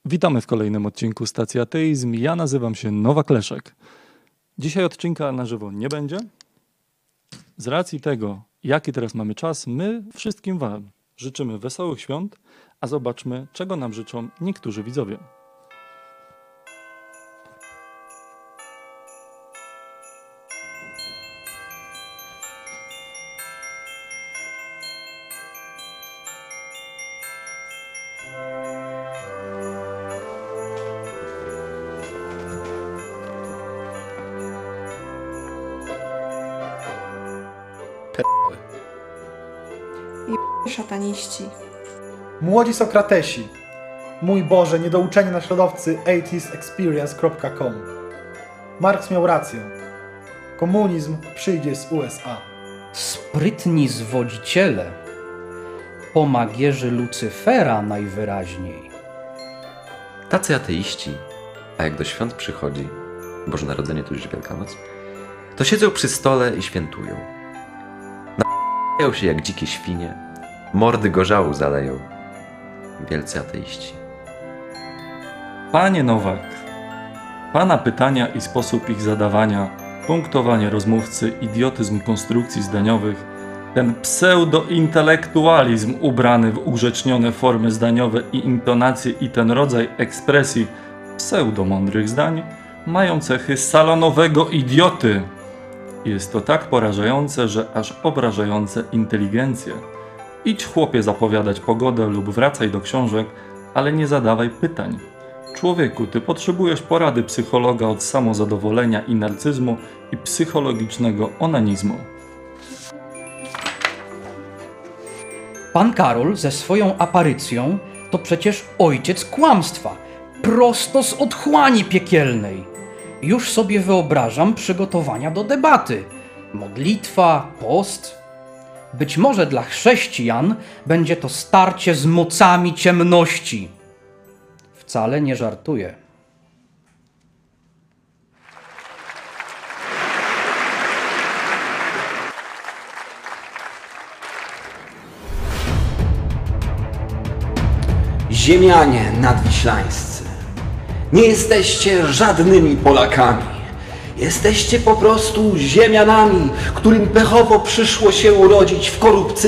Witamy w kolejnym odcinku Stacji Ateizm. Ja nazywam się Nowak Leszek. Dzisiaj odcinka na żywo nie będzie. Z racji tego, jaki teraz mamy czas, my wszystkim Wam życzymy wesołych świąt, a zobaczmy, czego nam życzą niektórzy widzowie. Szataniści. Młodzi Sokratesi. Mój Boże, niedouczeni naśladowcy atheistexperience.com. Marks miał rację. Komunizm przyjdzie z USA. Sprytni zwodziciele, pomagierzy Lucyfera najwyraźniej. Tacy ateiści, a jak do świąt przychodzi, Boże Narodzenie tudzież Wielkanoc, to siedzą przy stole i świętują. Napijają się jak dzikie świnie, mordy gorzału zaleją. Wielcy ateiści. Panie Nowak, Pana pytania i sposób ich zadawania, punktowanie rozmówcy, idiotyzm konstrukcji zdaniowych, ten pseudointelektualizm ubrany w ugrzecznione formy zdaniowe i intonacje i ten rodzaj ekspresji pseudomądrych zdań mają cechy salonowego idioty. Jest to tak porażające, że aż obrażające inteligencję. Idź chłopie zapowiadać pogodę lub wracaj do książek, ale nie zadawaj pytań. Człowieku, ty potrzebujesz porady psychologa od samozadowolenia i narcyzmu i psychologicznego onanizmu. Pan Karol ze swoją aparycją to przecież ojciec kłamstwa, prosto z otchłani piekielnej. Już sobie wyobrażam przygotowania do debaty. Modlitwa, post. Być może dla chrześcijan będzie to starcie z mocami ciemności. Wcale nie żartuję. Ziemianie nadwiślańscy, nie jesteście żadnymi Polakami. Jesteście po prostu ziemianami, którym pechowo przyszło się urodzić w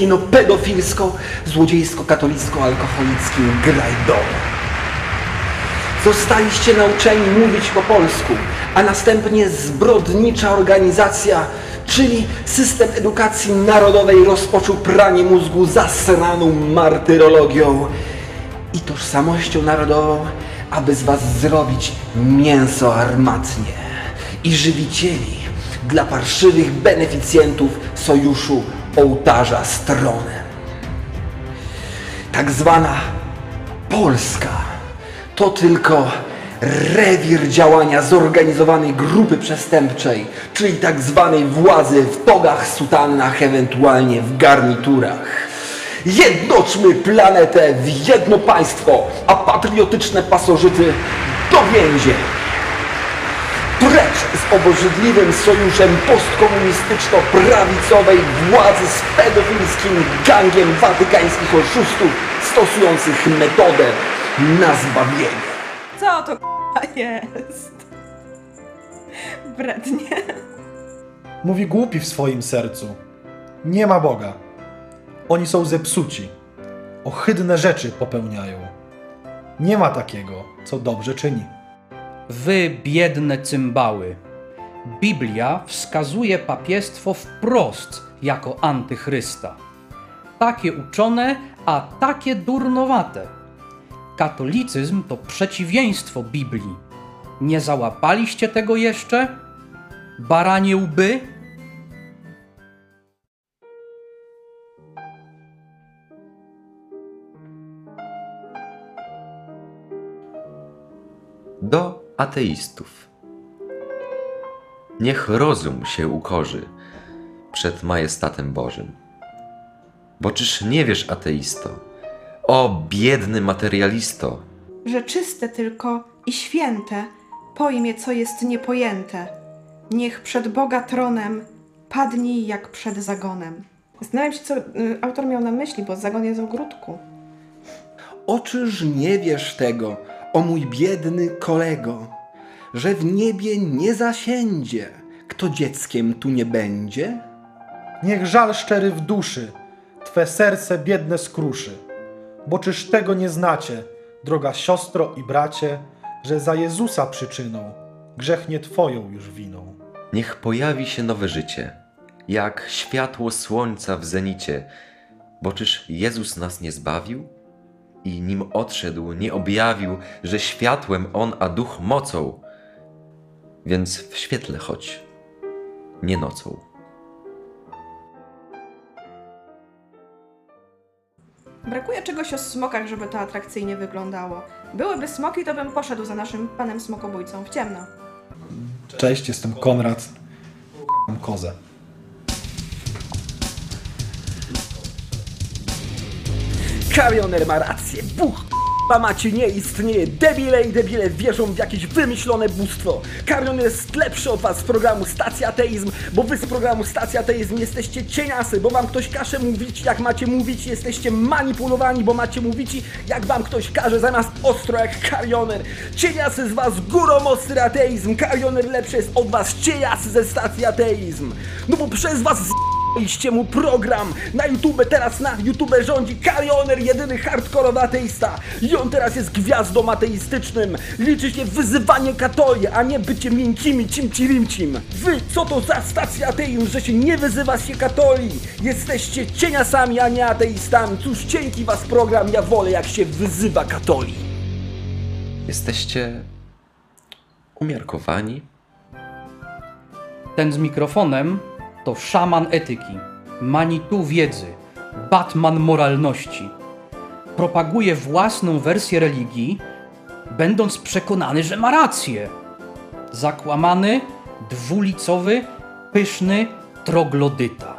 korupcyjno-pedofilsko-złodziejsko-katolicko-alkoholickim grajdomie. Zostaliście nauczeni mówić po polsku, a następnie zbrodnicza organizacja, czyli system edukacji narodowej, rozpoczął pranie mózgu zasraną martyrologią i tożsamością narodową, aby z was zrobić mięso armatnie i żywicieli dla parszywych beneficjentów sojuszu ołtarza z tronem. Tak zwana Polska to tylko rewir działania zorganizowanej grupy przestępczej, czyli tak zwanej władzy w togach, sutannach, ewentualnie w garniturach. Jednoczmy planetę w jedno państwo, a patriotyczne pasożyty do więzień. Precz z obrzydliwym sojuszem postkomunistyczno-prawicowej władzy z pedofilskim gangiem watykańskich oszustów stosujących metodę na zbawienie. Co to jest? Brednie. Mówi głupi w swoim sercu. Nie ma Boga. Oni są zepsuci. Ohydne rzeczy popełniają. Nie ma takiego, co dobrze czyni. Wy biedne cymbały. Biblia wskazuje papiestwo wprost jako antychrysta. Takie uczone, a takie durnowate. Katolicyzm to przeciwieństwo Biblii. Nie załapaliście tego jeszcze? Baranie łby? Do ateistów. Niech rozum się ukorzy przed majestatem Bożym. Bo czyż nie wiesz, ateisto, o biedny materialisto, Że czyste tylko i święte pojmie, co jest niepojęte. Niech przed Boga tronem padnij jak przed zagonem. Zastanawiam się, co autor miał na myśli, bo zagon jest w ogródku. Oczyż nie wiesz tego, o mój biedny kolego, że w niebie nie zasiędzie, kto dzieckiem tu nie będzie? Niech żal szczery w duszy Twe serce biedne skruszy. Bo czyż tego nie znacie, droga siostro i bracie, że za Jezusa przyczyną grzech nie Twoją już winą. Niech pojawi się nowe życie, jak światło słońca w zenicie, bo czyż Jezus nas nie zbawił? I nim odszedł, nie objawił, że światłem On, a duch mocą. Więc w świetle chodź, nie nocą. Brakuje czegoś o smokach, żeby to atrakcyjnie wyglądało. Byłyby smoki, to bym poszedł za naszym panem smokobójcą w ciemno. Cześć, jestem Konrad. Mam kozę. Karioner ma rację, Bóg macie nie istnieje, debile i debile wierzą w jakieś wymyślone bóstwo. Karioner jest lepszy od was z programu Stacja Ateizm, bo wy z programu Stacja Ateizm jesteście cieniasy, bo wam ktoś każe mówić jak macie mówić, jesteście manipulowani, bo macie mówić jak wam ktoś każe zamiast ostro jak Karioner. Cieniasy z was górą ostry ateizm, Karioner lepszy jest od was, cieniasy ze Stacji Ateizm. No bo przez was iście mu program na YouTube, teraz na YouTube rządzi Karioner, jedyny hardkorowy ateista i on teraz jest gwiazdą ateistycznym. Liczy się wyzywanie katoli, a nie bycie miękkimi cimci-rimcim. Wy, co to za stacja ateizm, że się nie wyzywa się katoli? Jesteście cieniasami, a nie ateistami. Cóż, cienki was program, ja wolę jak się wyzywa katoli. Jesteście umiarkowani? Ten z mikrofonem to szaman etyki, Manitou wiedzy, Batman moralności. Propaguje własną wersję religii, będąc przekonany, że ma rację. Zakłamany, dwulicowy, pyszny troglodyta.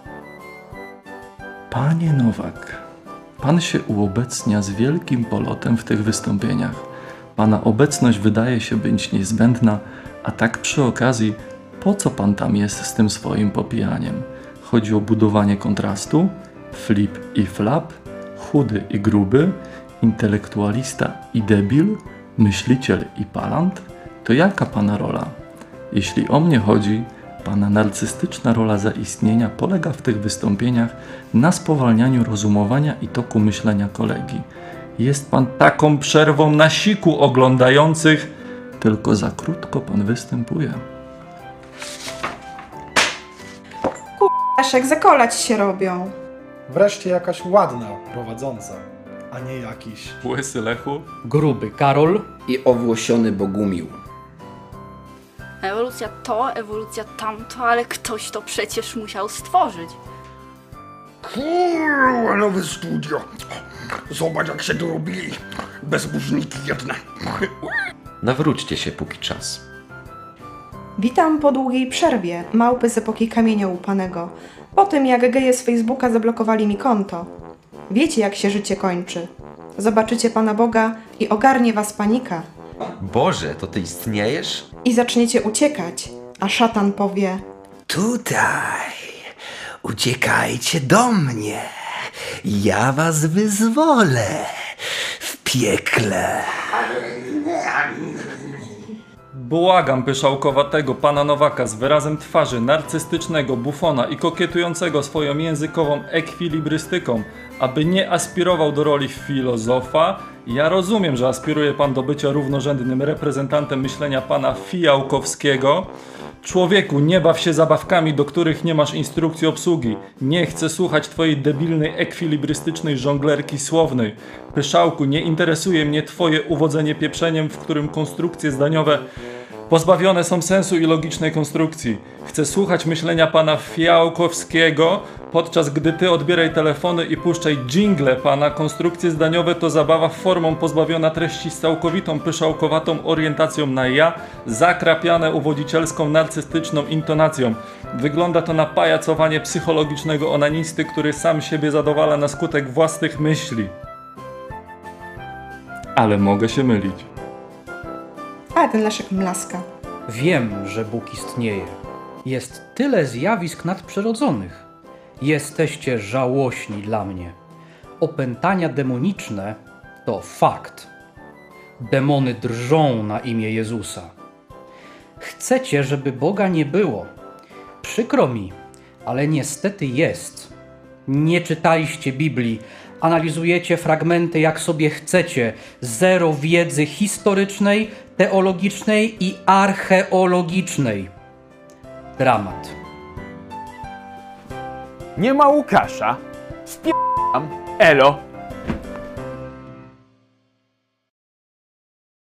Panie Nowak, pan się uobecnia z wielkim polotem w tych wystąpieniach. Pana obecność wydaje się być niezbędna, a tak przy okazji, po co pan tam jest z tym swoim popijaniem? Chodzi o budowanie kontrastu? Flip i flap? Chudy i gruby? Intelektualista i debil? Myśliciel i palant? To jaka pana rola? Jeśli o mnie chodzi, pana narcystyczna rola zaistnienia polega w tych wystąpieniach na spowalnianiu rozumowania i toku myślenia kolegi. Jest pan taką przerwą na siku oglądających, tylko za krótko pan występuje. Leszek, zakolać się robią. Wreszcie jakaś ładna prowadząca, a nie jakiś. Łysy Lechu? Gruby Karol, I owłosiony Bogumił. Ewolucja to, ewolucja tamto, ale ktoś to przecież musiał stworzyć. Kurwa, nowe studio. Zobacz jak się to robili. Bezbożniki jedne. Nawróćcie się póki czas. Witam po długiej przerwie, małpy z epoki kamienia łupanego. Po tym jak geje z Facebooka zablokowali mi konto. Wiecie jak się życie kończy. Zobaczycie Pana Boga i ogarnie was panika. Boże, to ty istniejesz? I zaczniecie uciekać, a szatan powie: Tutaj, uciekajcie do mnie, ja was wyzwolę w piekle. Błagam pyszałkowatego pana Nowaka z wyrazem twarzy narcystycznego bufona i kokietującego swoją językową ekwilibrystyką, aby nie aspirował do roli filozofa. Ja rozumiem, że aspiruje pan do bycia równorzędnym reprezentantem myślenia pana Fijałkowskiego. Człowieku, nie baw się zabawkami, do których nie masz instrukcji obsługi. Nie chcę słuchać twojej debilnej, ekwilibrystycznej żonglerki słownej. Pyszałku, nie interesuje mnie twoje uwodzenie pieprzeniem, w którym konstrukcje zdaniowe pozbawione są sensu i logicznej konstrukcji. Chcę słuchać myślenia pana Fijałkowskiego, podczas gdy ty odbieraj telefony i puszczaj dżingle pana. Konstrukcje zdaniowe to zabawa formą pozbawiona treści z całkowitą pyszałkowatą orientacją na ja, zakrapiane uwodzicielską narcystyczną intonacją. Wygląda to na pajacowanie psychologicznego onanisty, który sam siebie zadowala na skutek własnych myśli. Ale mogę się mylić. a ten Leszek mlaska. wiem, że Bóg istnieje. Jest tyle zjawisk nadprzyrodzonych. Jesteście żałośni dla mnie. Opętania demoniczne to fakt. Demony drżą na imię Jezusa. Chcecie, żeby Boga nie było. Przykro mi, ale niestety jest. Nie czytaliście Biblii, analizujecie fragmenty jak sobie chcecie. Zero wiedzy historycznej, teologicznej i archeologicznej. Dramat. Nie ma Łukasza. Elo.